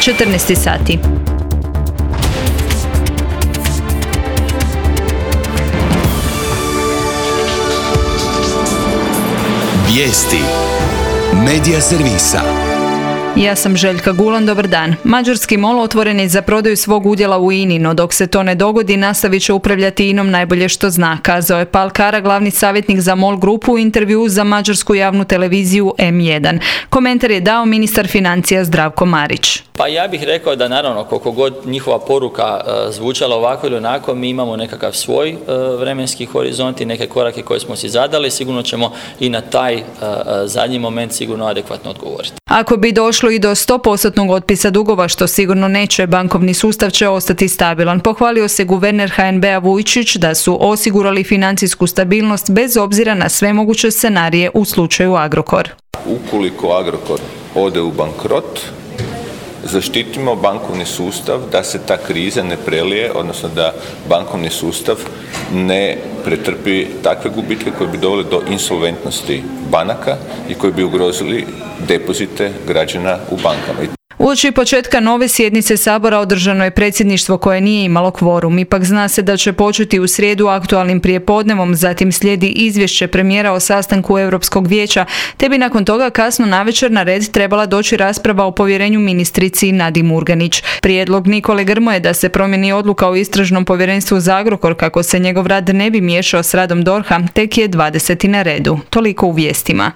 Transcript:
14 sati. Vijesti Medija servisa. Ja sam Željka Gulan, dobar dan. Mađarski MOL otvoren je za prodaju svog udjela u INA-i, no dok se to ne dogodi, nastavit će upravljati INA-om najbolje što zna, kazao je Pal Kara, glavni savjetnik za MOL grupu u intervjuu za mađarsku javnu televiziju M1. Komentar je dao ministar financija Zdravko Marić. Pa ja bih rekao da naravno koliko god njihova poruka zvučala ovako ili onako, mi imamo nekakav svoj vremenski horizont i neke korake koje smo si zadali, sigurno ćemo i na taj zadnji moment sigurno adekvatno odgovoriti. Ako bi došlo i do 100% otpisa dugova, što sigurno neće, bankovni sustav će ostati stabilan. Pohvalio se guverner HNB-a Vujčić da su osigurali financijsku stabilnost bez obzira na sve moguće scenarije u slučaju Agrokor. Ukoliko Agrokor ode u bankrot, zaštitimo bankovni sustav da se ta kriza ne prelije, odnosno da bankovni sustav ne pretrpi takve gubitke koje bi doveli do insolventnosti banaka i koji bi ugrozili depozite građana u bankama. Uoči početka nove sjednice Sabora održano je predsjedništvo koje nije imalo kvorum. Ipak zna se da će početi u srijedu aktualnim prijepodnevom, zatim slijedi izvješće premijera o sastanku Europskog vijeća, te bi nakon toga kasno navečer na red trebala doći rasprava o povjerenju ministrici Nadi Murganić. Prijedlog Nikole Grmoje da se promijeni odluka o istražnom povjerenstvu za Agrokor kako se njegov rad ne bi miješao s radom DORH-a tek je 20. na redu. Toliko u vijestima.